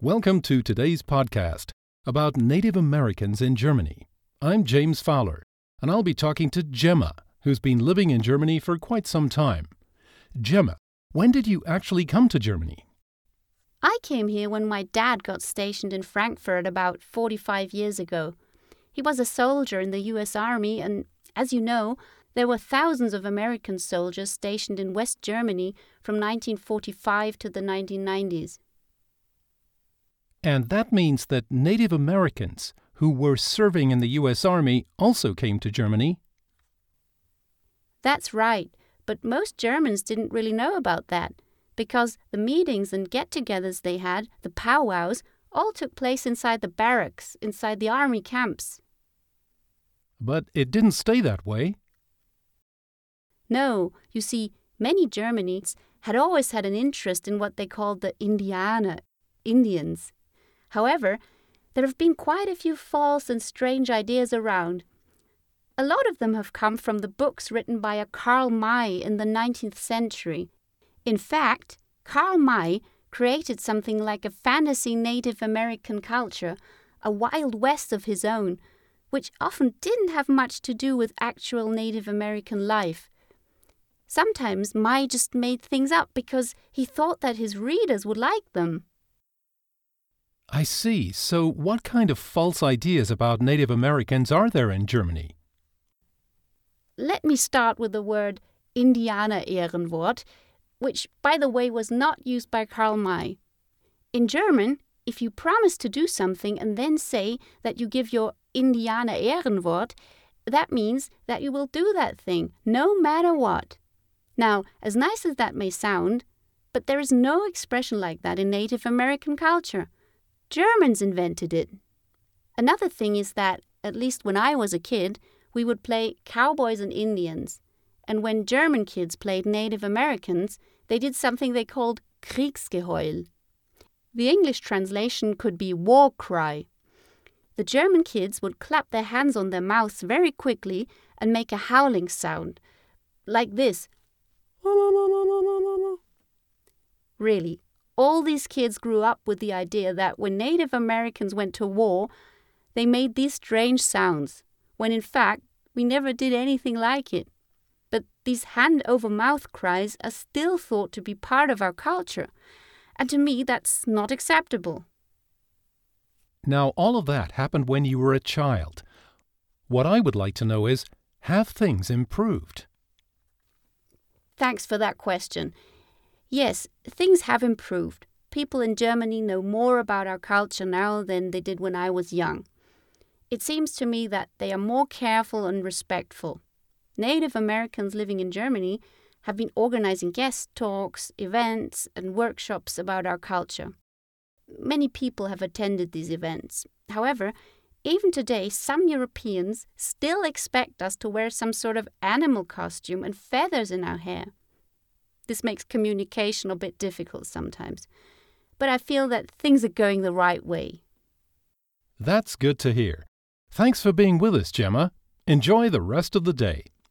Welcome to today's podcast about Native Americans in Germany. I'm James Fowler, and I'll be talking to Gemma, who's been living in Germany for quite some time. Gemma, when did you actually come to Germany? I came here when my dad got stationed in Frankfurt about 45 years ago. He was a soldier in the US Army, and as you know, there were thousands of American soldiers stationed in West Germany from 1945 to the 1990s. And that means that Native Americans who were serving in the US Army also came to Germany? That's right, but most Germans didn't really know about that, because the meetings and get-togethers they had, the powwows, all took place inside the barracks, inside the army camps. But it didn't stay that way. No, you see, many Germans had always had an interest in what they called the Indianer, Indians. However, there have been quite a few false and strange ideas around. A lot of them have come from the books written by a Karl May in the 19th century. In fact, Karl May created something like a fantasy Native American culture, a Wild West of his own, which often didn't have much to do with actual Native American life. Sometimes May just made things up because he thought that his readers would like them. I see. So what kind of false ideas about Native Americans are there in Germany? Let me start with the word Indianer-Ehrenwort, which, by the way, was not used by Karl May. In German, if you promise to do something and then say that you give your Indianer-Ehrenwort, that means that you will do that thing, no matter what. Now, as nice as that may sound, but there is no expression like that in Native American culture. Germans invented it. Another thing is that, at least when I was a kid, we would play cowboys and Indians. And when German kids played Native Americans, they did something they called Kriegsgeheul. The English translation could be war cry. The German kids would clap their hands on their mouths very quickly and make a howling sound, like this. Really, all these kids grew up with the idea that when Native Americans went to war, they made these strange sounds, when in fact, we never did anything like it. But these hand-over-mouth cries are still thought to be part of our culture, and to me that's not acceptable. Now, all of that happened when you were a child. What I would like to know is, have things improved? Thanks for that question. Yes, things have improved. People in Germany know more about our culture now than they did when I was young. It seems to me that they are more careful and respectful. Native Americans living in Germany have been organizing guest talks, events, and workshops about our culture. Many people have attended these events. However, even today, some Europeans still expect us to wear some sort of animal costume and feathers in our hair. This makes communication a bit difficult sometimes. But I feel that things are going the right way. That's good to hear. Thanks for being with us, Gemma. Enjoy the rest of the day.